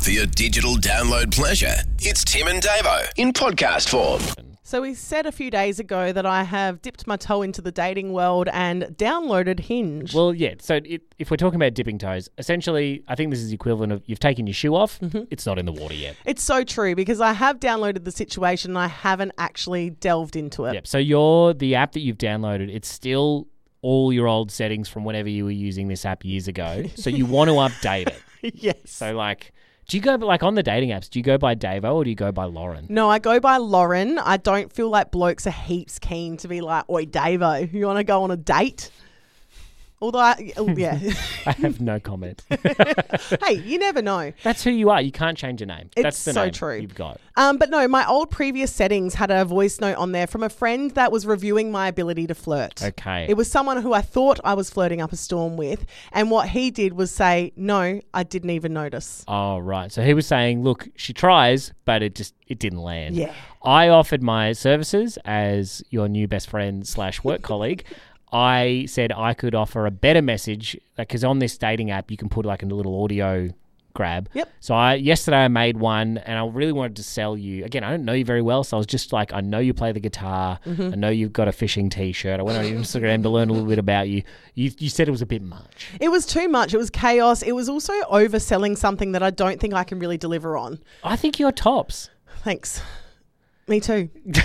For your digital download pleasure, it's Tim and Davo in podcast form. So we said a few days ago that I have dipped my toe into the dating world and downloaded Hinge. Well, yeah. So if we're talking about dipping toes, essentially, I think this is the equivalent of you've taken your shoe off. Mm-hmm. It's not in the water yet. It's so true because I have downloaded the situation and I haven't actually delved into it. Yep. So the app that you've downloaded, it's still all your old settings from whenever you were using this app years ago. So you want to update it. Yes. So do you go on the dating apps? Do you go by Davo or do you go by Lauren? No, I go by Lauren. I don't feel like blokes are heaps keen to be like, "Oi, Davo, you want to go on a date?" Although, yeah. I have no comment. Hey, you never know. That's who you are. You can't change your name. That's the so name true. You've got. But no, my old previous settings had a voice note on there from a friend that was reviewing my ability to flirt. Okay. It was someone who I thought I was flirting up a storm with. And what he did was say, no, I didn't even notice. Oh, right. So he was saying, look, she tries, but it didn't land. Yeah. I offered my services as your new best friend / work colleague. I said I could offer a better message because on this dating app, you can put like a little audio grab. Yep. So yesterday I made one and I really wanted to sell you. Again, I don't know you very well, so I was just like, I know you play the guitar. Mm-hmm. I know you've got a fishing T-shirt. I went on Instagram to learn a little bit about you. You said it was a bit much. It was too much. It was chaos. It was also overselling something that I don't think I can really deliver on. I think you're tops. Thanks. Me too.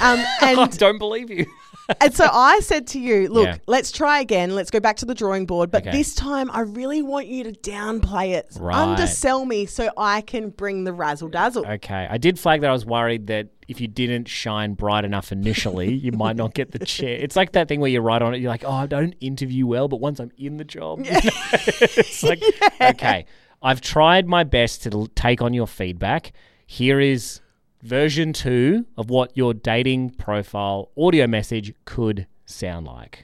I don't believe you. And so I said to you, look, let's try again. Let's go back to the drawing board. But Okay. this time I really want you to downplay it. Right. Undersell me so I can bring the razzle dazzle. Okay. I did flag that I was worried that if you didn't shine bright enough initially, you might not get the chair. It's like that thing where you write on it, you're like, oh, I don't interview well, but once I'm in the job, it's like, okay, I've tried my best to take on your feedback. Here is version 2 of what your dating profile audio message could sound like.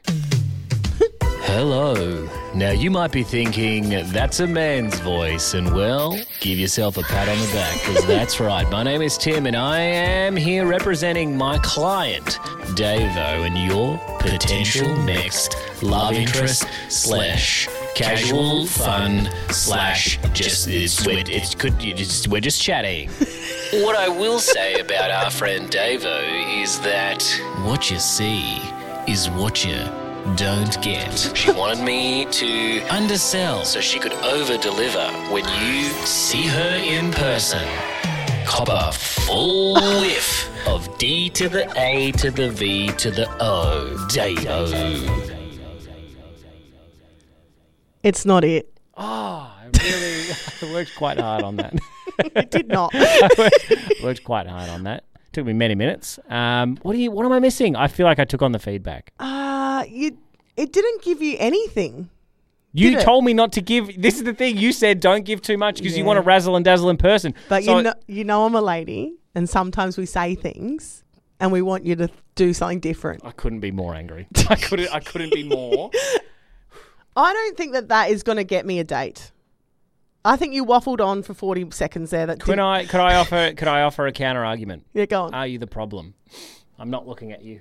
Hello. Now you might be thinking, that's a man's voice, and well, give yourself a pat on the back, because that's right. My name is Tim, and I am here representing my client, Davo, and your potential next love interest / casual fun / we're just chatting. What I will say about our friend Davo is that what you see is what you don't get. She wanted me to undersell so she could over-deliver when you see her in person. Cop a full whiff of D to the A to the V to the O. Davo. It's not it. Oh, I worked quite hard on that. It did not. I worked quite hard on that. Took me many minutes. What am I missing? I feel like I took on the feedback. It didn't give you anything. You told me not to give. This is the thing. You said don't give too much because you want to razzle and dazzle in person. But you know I'm a lady, and sometimes we say things, and we want you to do something different. I couldn't be more angry. I couldn't be more. I don't think that is going to get me a date. I think you waffled on for 40 seconds there. Could I offer a counter argument? Yeah, go on. Are you the problem? I'm not looking at you.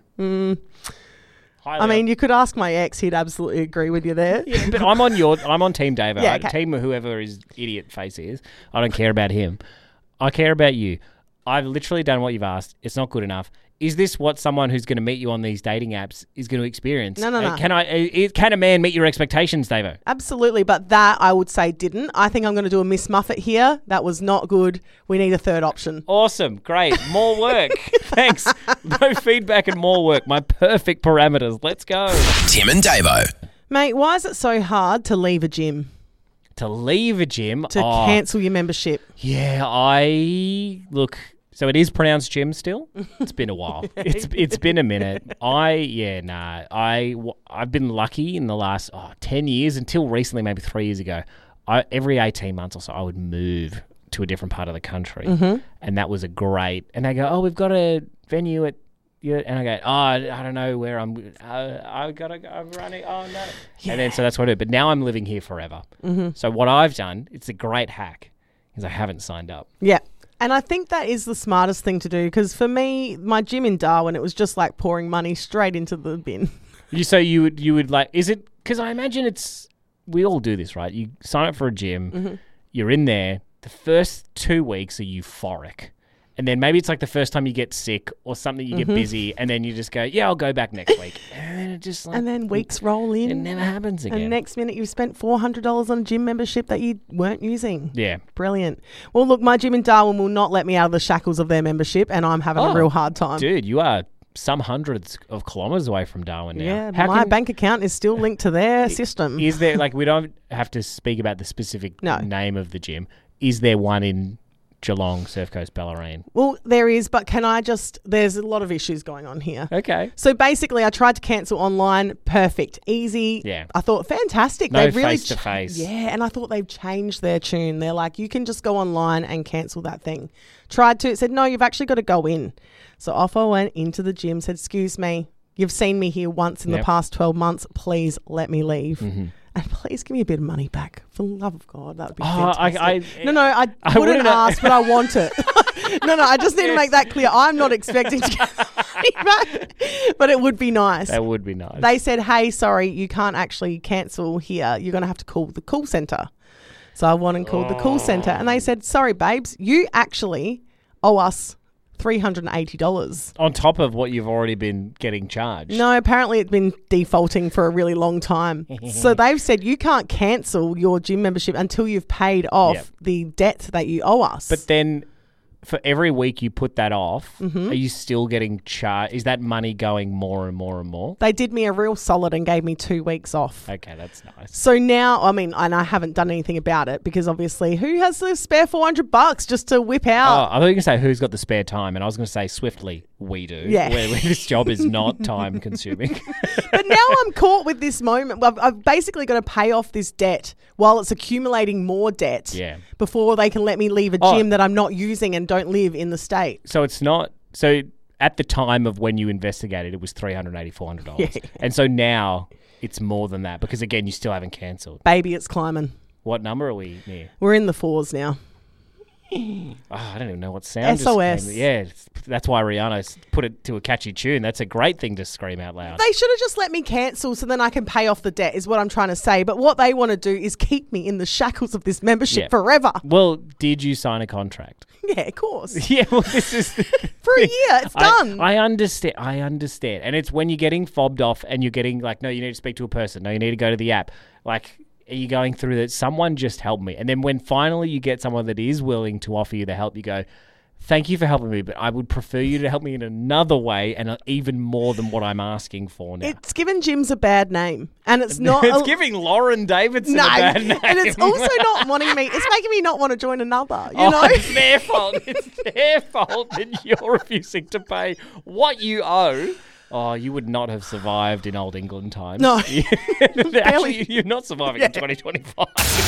I mean, you could ask my ex; he'd absolutely agree with you there. Yeah, but I'm on Team Davo. Yeah, okay. Team whoever his idiot face is. I don't care about him. I care about you. I've literally done what you've asked. It's not good enough. Is this what someone who's going to meet you on these dating apps is going to experience? No. Can a man meet your expectations, Davo? Absolutely, but that I would say didn't. I think I'm going to do a Miss Muffet here. That was not good. We need a third option. Awesome. Great. More work. Thanks. No feedback and more work. My perfect parameters. Let's go. Tim and Davo. Mate, why is it so hard to leave a gym? To leave a gym? To cancel your membership? Yeah, so it is pronounced gym still. It's been a while. It's been a minute. I've been lucky in the last 10 years until recently, maybe 3 years ago. Every 18 months or so, I would move to a different part of the country, and that was a great. And they go, "Oh, we've got a venue at," and I go, "Oh, I don't know where I'm. I'm running. Oh no!" Yeah. And then so that's what I do. But now I'm living here forever. Mm-hmm. So what I've done, it's a great hack, is I haven't signed up. Yeah. And I think that is the smartest thing to do because for me, my gym in Darwin, it was just like pouring money straight into the bin. You would like, is it, because I imagine we all do this, right? You sign up for a gym, you're in there, the first 2 weeks are euphoric. And then maybe it's like the first time you get sick or something, you get busy, and then you just go, yeah, I'll go back next week. And then it just like... And then weeks roll in. It never happens again. And next minute you've spent $400 on a gym membership that you weren't using. Yeah. Brilliant. Well, look, my gym in Darwin will not let me out of the shackles of their membership, and I'm having a real hard time. Dude, you are some hundreds of kilometres away from Darwin now. Yeah, my bank account is still linked to their system. Is there, like, we don't have to speak about the specific name of the gym. Is there one in Geelong, Surf Coast, Bellarine? Well, there is, but there's a lot of issues going on here. Okay. So basically, I tried to cancel online. Perfect. Easy. Yeah. I thought, fantastic. No They've really face-to-face. Yeah, and I thought they've changed their tune. They're like, you can just go online and cancel that thing. Tried to. It said, no, you've actually got to go in. So off I went into the gym, said, excuse me, you've seen me here once in the past 12 months. Please let me leave. Mm-hmm. And please give me a bit of money back. For the love of God, that would be fantastic. I wouldn't ask, but I want it. No, I just need to make that clear. I'm not expecting to get money back, but it would be nice. That would be nice. They said, hey, sorry, you can't actually cancel here. You're going to have to call the call centre. So I went and called the call centre, and they said, sorry, babes, you actually owe us $380. On top of what you've already been getting charged. No, apparently it's been defaulting for a really long time. So they've said you can't cancel your gym membership until you've paid off the debt that you owe us. But then for every week you put that off, are you still getting charged? Is that money going more and more and more? They did me a real solid and gave me 2 weeks off. Okay, that's nice. So now, and I haven't done anything about it because obviously who has the spare $400 just to whip out? I thought you were going to say who's got the spare time, and I was going to say swiftly, we do. Yeah. Where this job is not time consuming. But now I'm caught with this moment. I've basically got to pay off this debt while it's accumulating more debt before they can let me leave a gym that I'm not using and don't live in the state. So it's not... So at the time of when you investigated, it was $380, $400. Yeah. And so now it's more than that because, again, you still haven't cancelled. Baby, it's climbing. What number are we near? We're in the 4s now. I don't even know what sound SOS. That's why Rihanna put it to a catchy tune. That's a great thing to scream out loud. They should have just let me cancel so then I can pay off the debt is what I'm trying to say. But what they want to do is keep me in the shackles of this membership forever. Well, did you sign a contract? Yeah, of course. Yeah, well, this is... For a year, it's done. I understand. And it's when you're getting fobbed off and you're getting like, no, you need to speak to a person. No, you need to go to the app. Like... Are you going through that? Someone just helped me. And then when finally you get someone that is willing to offer you the help, you go, thank you for helping me, but I would prefer you to help me in another way and even more than what I'm asking for now. It's given gyms a bad name. And it's not... It's giving Lauren Davidson a bad name. And it's also not wanting me... It's making me not want to join another, you know? It's their fault. It's their fault that you're refusing to pay what you owe. Oh, you would not have survived in old England times. No. Actually, you're not surviving in 2025.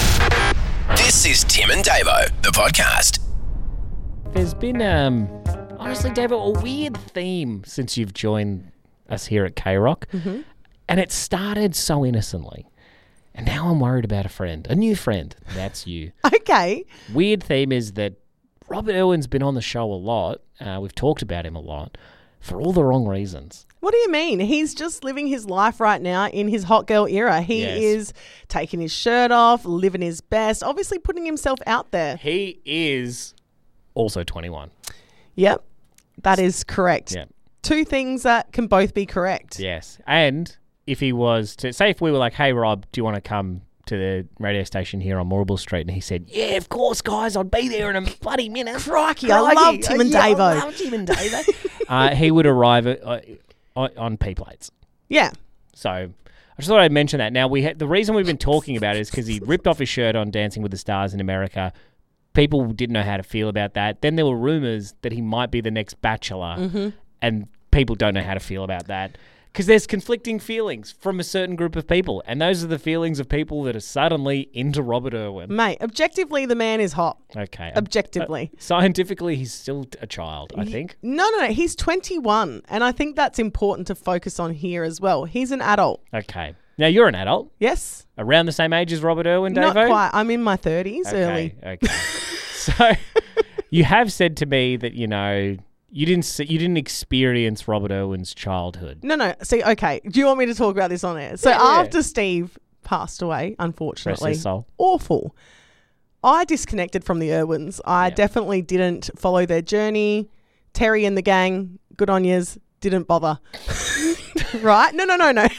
This is Tim and Davo, the podcast. There's been, honestly, Davo, a weird theme since you've joined us here at K-Rock. Mm-hmm. And it started so innocently. And now I'm worried about a new friend. That's you. Okay. Weird theme is that Robert Irwin's been on the show a lot. We've talked about him a lot. For all the wrong reasons. What do you mean? He's just living his life right now in his hot girl era. He is taking his shirt off, living his best, obviously putting himself out there. He is also 21. Yep, that is correct. Yep. Two things that can both be correct. Yes. And if he was to, say if we were like, hey, Rob, do you want to come to the radio station here on Moorabool Street, and he said, yeah, of course, guys, I'd be there in a bloody minute. Crikey. I love Tim and Davo. I love Tim and Davo. He would arrive on P plates. Yeah. So I just thought I'd mention that. Now, the reason we've been talking about it is because he ripped off his shirt on Dancing with the Stars in America. People didn't know how to feel about that. Then there were rumours that he might be the next Bachelor, and people don't know how to feel about that. Because there's conflicting feelings from a certain group of people. And those are the feelings of people that are suddenly into Robert Irwin. Mate, objectively, the man is hot. Okay. Objectively. Scientifically, he's still a child, I think. No. He's 21. And I think that's important to focus on here as well. He's an adult. Okay. Now, you're an adult. Yes. Around the same age as Robert Irwin, Davo? Not quite. I'm in my 30s, early. Okay. So, you have said to me that, you know... You didn't experience Robert Irwin's childhood. No. See, okay. Do you want me to talk about this on air? So after Steve passed away, unfortunately, rest his soul. Awful. I disconnected from the Irwins. I definitely didn't follow their journey. Terry and the gang, good on yous, didn't bother. Right? No.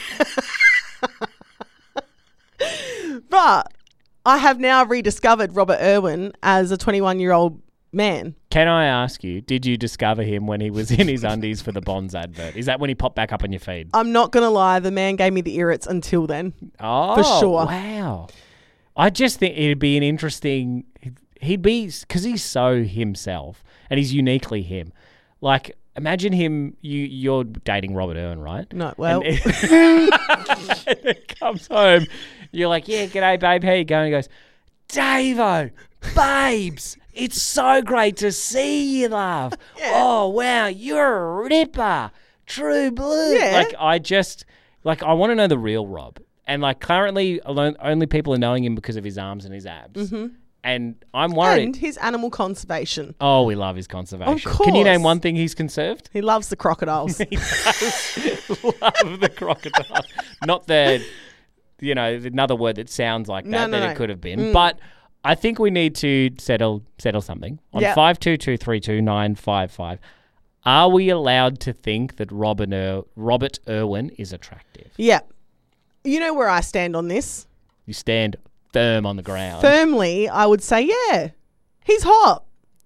But I have now rediscovered Robert Irwin as a 21-year-old man. Can I ask you, did you discover him when he was in his undies for the Bonds advert? Is that when he popped back up on your feed? I'm not going to lie. The man gave me the irrits until then. Oh, for sure. Wow. I just think it'd be an interesting... He'd be... Because he's so himself and he's uniquely him. Like, imagine him... You're dating Robert Irwin, right? No, well... And it comes home. You're like, yeah, g'day, babe. How you going? He goes, Davo, babes, it's so great to see you, love. Yeah. Oh, wow, you're a ripper. True blue. Yeah. I want to know the real Rob. And, like, currently, only people are knowing him because of his arms and his abs. Mm-hmm. And I'm worried. And his animal conservation. Oh, we love his conservation. Of course. Can you name one thing he's conserved? He loves the crocodiles. He does love the crocodile. Not the, another word that sounds like that it could have been. But I think we need to settle something. On 522-32955, are we allowed to think that Robert Irwin is attractive? Yeah. You know where I stand on this? You stand firm on the ground. Firmly, I would say, yeah, he's hot.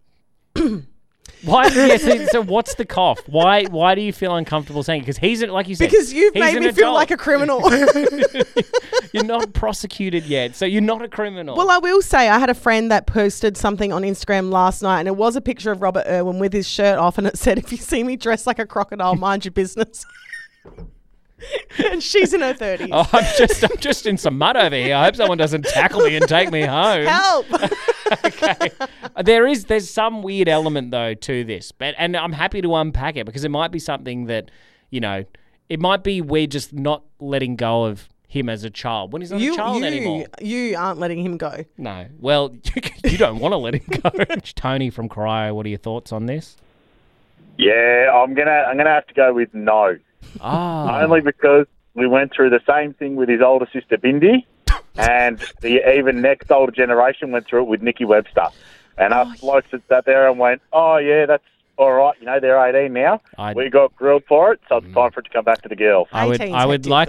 Why? So what's the cough? Why do you feel uncomfortable saying it? Because he's, like you said, because you've made me feel like a criminal. You're not prosecuted yet, so you're not a criminal. Well, I will say I had a friend that posted something on Instagram last night, and it was a picture of Robert Irwin with his shirt off, and it said, "If you see me dressed like a crocodile, mind your business." And she's in her 30s. Oh, I'm just in some mud over here. I hope someone doesn't tackle me and take me home. Help! Okay. There's some weird element though to this, and I'm happy to unpack it because it might be something that, it might be we're just not letting go of him as a child when he's not a child anymore. You aren't letting him go. No. Well, you don't want to let him go. Tony from Cryo, what are your thoughts on this? Yeah, I'm gonna have to go with no. Oh. Only because we went through the same thing with his older sister Bindi, and the even next older generation went through it with Nikki Webster. And us blokes that sat there and went, oh yeah, that's all right. They're 18 now. We got grilled for it, so it's time for it to come back to the girls. I would like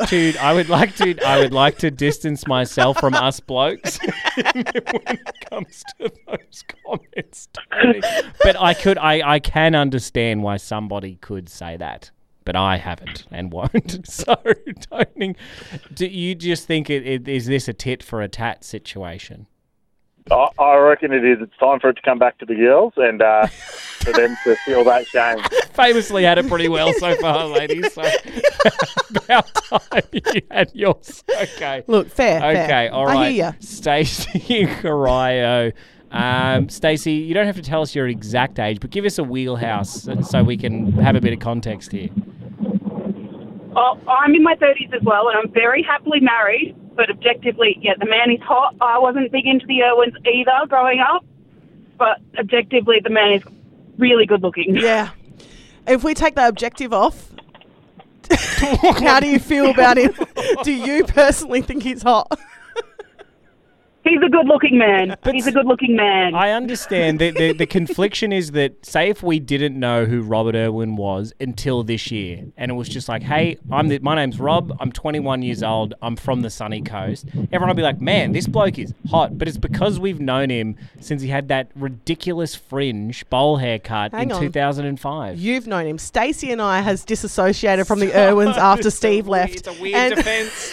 to distance myself from us blokes when it comes to those comments, Tony. But I can understand why somebody could say that. But I haven't and won't. So, Tony, do you just think is this a tit for a tat situation? I reckon it is. It's time for it to come back to the girls and for them to feel that shame. Famously had it pretty well so far, ladies. So about time you had yours. Okay. Look, fair. Okay, all right. I hear you. Stacey Carayo. Stacey, you don't have to tell us your exact age, but give us a wheelhouse so we can have a bit of context here. Oh, I'm in my 30s as well, and I'm very happily married, but objectively, yeah, the man is hot. I wasn't big into the Irwins either growing up, but objectively, the man is really good looking. Yeah. If we take the objective off, how do you feel about him? Do you personally think he's hot? He's a good-looking man. He's a good-looking man. I understand. The confliction is that, say if we didn't know who Robert Irwin was until this year, and it was just like, hey, my name's Rob, I'm 21 years old, I'm from the sunny coast, everyone will be like, man, this bloke is hot. But it's because we've known him since he had that ridiculous fringe bowl haircut in 2005. You've known him. Stacey and I has disassociated from the Irwins after Steve left. It's a weird defense.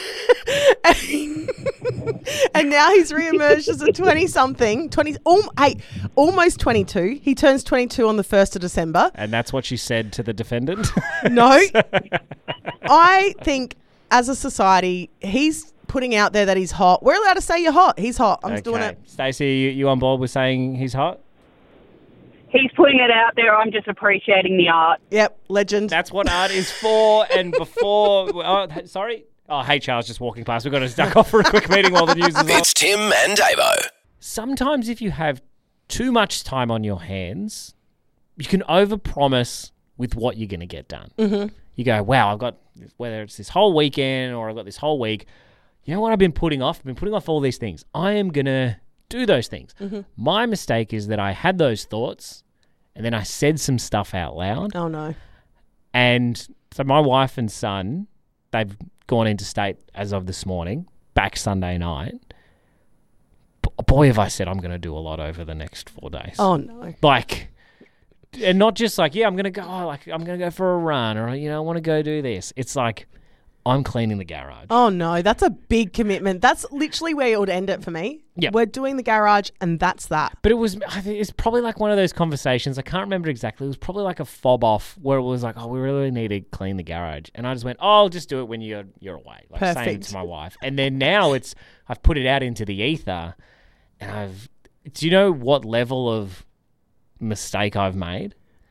And now he's re-emerged as a 20-something, almost 22. He turns 22 on the 1st of December. And that's what she said to the defendant? No. I think as a society, he's putting out there that he's hot. We're allowed to say you're hot. He's hot. I'm just doing it. Stacey, you on board with saying he's hot? He's putting it out there. I'm just appreciating the art. Yep, legend. That's what art is for. And before... sorry? Oh, hey, Charles, just walking past. We've got to duck off for a quick meeting while the news is on. It's Tim and Davo. Sometimes if you have too much time on your hands, you can overpromise with what you're going to get done. Mm-hmm. You go, wow, I've got, whether it's this whole weekend or I've got this whole week, you know what I've been putting off? I've been putting off all these things. I am going to do those things. My mistake is that I had those thoughts and then I said some stuff out loud. Oh, no. And so my wife and son, they've gone interstate as of this morning, back Sunday night. Boy, have I said I'm going to do a lot over the next 4 days. Oh, no. Like, and not just like, I'm going to go, I'm going to go for a run, or, I want to go do this. It's like, I'm cleaning the garage. Oh, no. That's a big commitment. That's literally where it would end it for me. Yep. We're doing the garage and that's that. But I think it's probably like one of those conversations. I can't remember exactly. It was probably like a fob off where it was like, we really need to clean the garage. And I just went, I'll just do it when you're away. Like saying Perfect. to my wife. And then now I've put it out into the ether, and do you know what level of mistake I've made?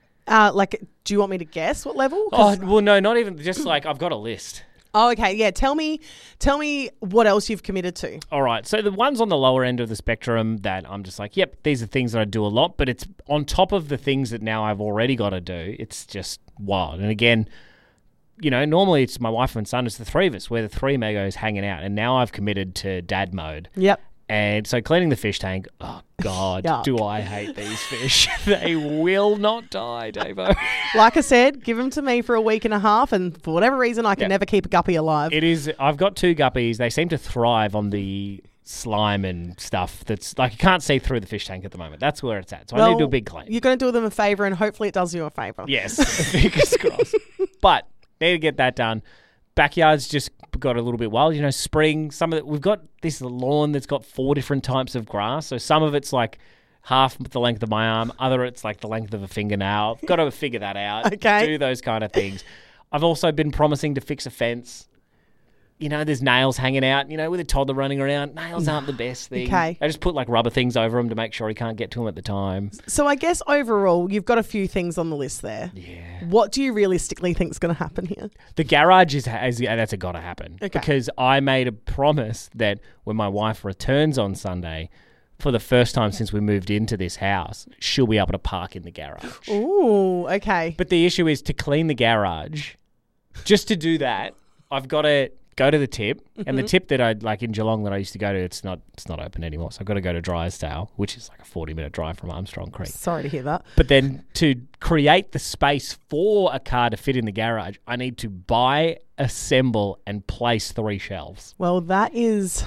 Do you want me to guess what level? Oh, well, no, not even. Just like I've got a list. Oh, okay. Yeah. Tell me what else you've committed to. All right. So the ones on the lower end of the spectrum that I'm just like, yep, these are things that I do a lot, but it's on top of the things that now I've already got to do. It's just wild. And again, normally it's my wife and son. It's the three of us. We're the three megos hanging out. And now I've committed to dad mode. Yep. And so cleaning the fish tank, oh, God, Yuck. do I hate these fish. They will not die, Davo. Like I said, give them to me for a week and a half, and for whatever reason, I can never keep a guppy alive. I've got 2 guppies. They seem to thrive on the slime and stuff that's like you can't see through the fish tank at the moment. That's where it's at. So I need to do a big clean. You're going to do them a favour, and hopefully it does you a favour. Yes, fingers crossed. But need to get that done. Backyard's just got a little bit wild. Spring, some of it, we've got this lawn that's got 4 different types of grass. So some of it's like half the length of my arm, other it's like the length of a fingernail. I've got to figure that out. Okay. Do those kind of things. I've also been promising to fix a fence. There's nails hanging out, with a toddler running around. Nails aren't the best thing. Okay. I just put like rubber things over them to make sure he can't get to them at the time. So I guess overall, you've got a few things on the list there. Yeah. What do you realistically think is going to happen here? The garage that's got to happen. Okay. Because I made a promise that when my wife returns on Sunday, for the first time since we moved into this house, she'll be able to park in the garage. Ooh, okay. But the issue is to clean the garage. Just to do that, I've got to go to the tip, and the tip that I like in Geelong that I used to go to, it's not open anymore. So I've got to go to Drysdale, which is like a 40-minute drive from Armstrong Creek. Sorry to hear that. But then to create the space for a car to fit in the garage, I need to buy, assemble, and place 3 shelves. Well, that's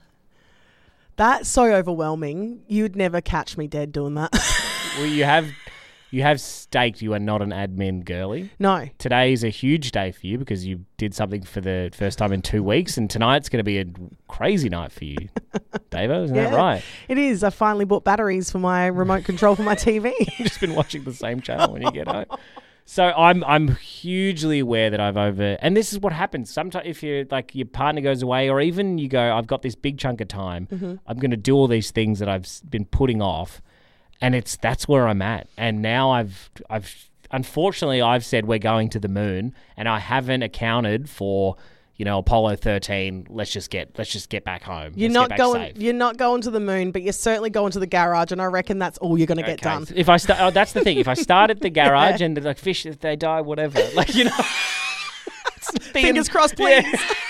so overwhelming. You'd never catch me dead doing that. Well, you have staked you are not an admin girly. No. Today is a huge day for you because you did something for the first time in 2 weeks, and tonight's going to be a crazy night for you, Davo. Isn't that right? It is. I finally bought batteries for my remote control for my TV. You've just been watching the same channel when you get home. So I'm hugely aware that and this is what happens. Sometimes if you're like your partner goes away, or even you go, I've got this big chunk of time, I'm going to do all these things that I've been putting off. And that's where I'm at. And now I've unfortunately I've said we're going to the moon, and I haven't accounted for, Apollo 13. Let's just get back home. You're not going to the moon, but you're certainly going to the garage, and I recken that's all you're going to get done. If I that's the thing. If I start at the garage and like fish, if they die, whatever. Like Fingers crossed, please.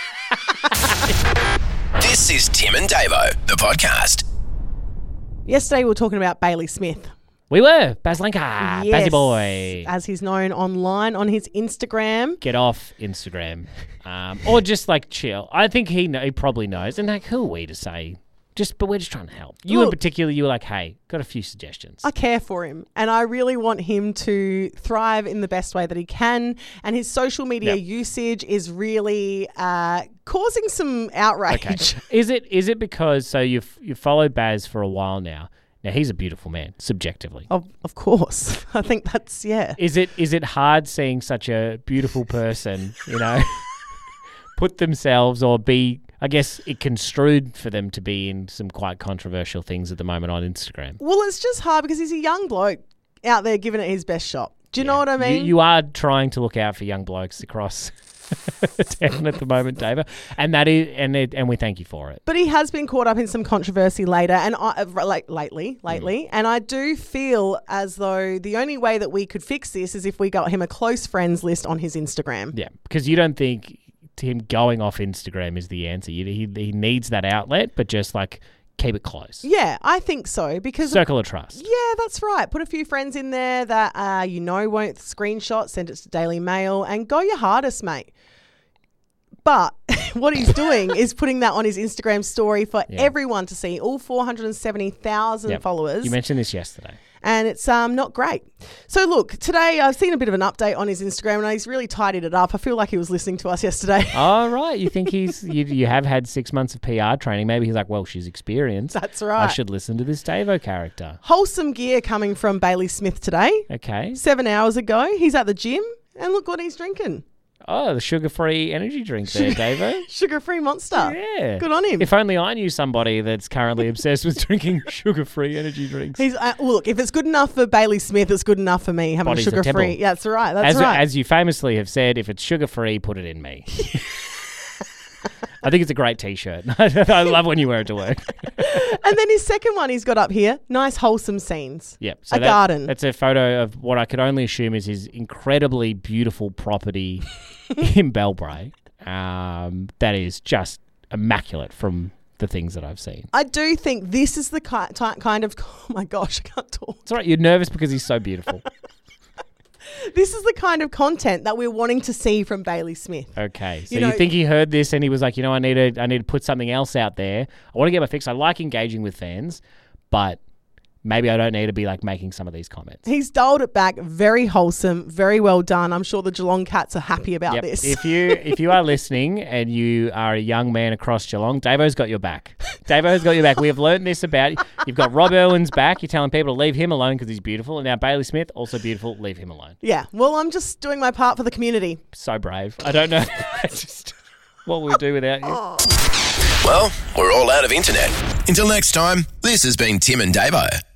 Yeah. This is Tim and Davo, the podcast. Yesterday we were talking about Bailey Smith. We were. Baslenka. Yes, Bazzy boy. as he's known online on his Instagram. Get off Instagram. Or just like chill. I think he probably knows. And like, who are we to say? But we're just trying to help. You in particular, you were like, hey, got a few suggestions. I care for him, and I really want him to thrive in the best way that he can. And his social media usage is really causing some outrage. Okay. Is it because you've followed Baz for a while now? Now he's a beautiful man, subjectively. Of course, I think that's Is it hard seeing such a beautiful person, put themselves or be? I guess it construed for them to be in some quite controversial things at the moment on Instagram. Well, it's just hard because he's a young bloke out there giving it his best shot. Do you know what I mean? You are trying to look out for young blokes across town at the moment, David, and we thank you for it. But he has been caught up in some controversy lately, and I do feel as though the only way that we could fix this is if we got him a close friends list on his Instagram. Yeah, because you don't think him going off Instagram is the answer. He needs that outlet, but just like keep it close. Yeah, I think so because Circle of trust. yeah, that's right. Put a few friends in there that won't screenshot, send it to Daily Mail, and go your hardest, mate. But what he's doing is putting that on his Instagram story for everyone to see, all 470,000 followers. You mentioned this yesterday. And it's not great. So look, today I've seen a bit of an update on his Instagram and he's really tidied it up. I feel like he was listening to us yesterday. Oh, right. You think you have had 6 months of PR training. Maybe he's like, well, she's experienced. That's right. I should listen to this Davo character. Wholesome gear coming from Bailey Smith today. Okay. 7 hours ago, he's at the gym and look what he's drinking. Oh, the sugar-free energy drink there, Davo. Sugar-free Monster. Yeah. Good on him. If only I knew somebody that's currently obsessed with drinking sugar-free energy drinks. He's look, if it's good enough for Bailey Smith, it's good enough for me having Body's a the sugar-free. temple. Yeah, that's right. That's right. As you famously have said, if it's sugar-free, put it in me. I think it's a great T-shirt. I love when you wear it to work. And then his second one he's got up here, nice wholesome scenes. Yep. So garden. That's a photo of what I could only assume is his incredibly beautiful property in Bellbrae. That is just immaculate from the things that I've seen. I do think this is the kind of... Oh, my gosh, I can't talk. It's all right. You're nervous because he's so beautiful. This is the kind of content that we're wanting to see from Bailey Smith. Okay. So you think he heard this and he was like, I need to put something else out there. I want to get my fix. I like engaging with fans, but maybe I don't need to be like making some of these comments. He's dialed it back. Very wholesome. Very well done. I'm sure the Geelong Cats are happy about this. If you are listening and you are a young man across Geelong, Davo's got your back. Davo's got your back. We have learned this about you. You've got Rob Irwin's back. You're telling people to leave him alone because he's beautiful. And now Bailey Smith, also beautiful. Leave him alone. Yeah. Well, I'm just doing my part for the community. So brave. I don't know just what we'll do without you. Well, we're all out of internet. Until next time, this has been Tim and Davo.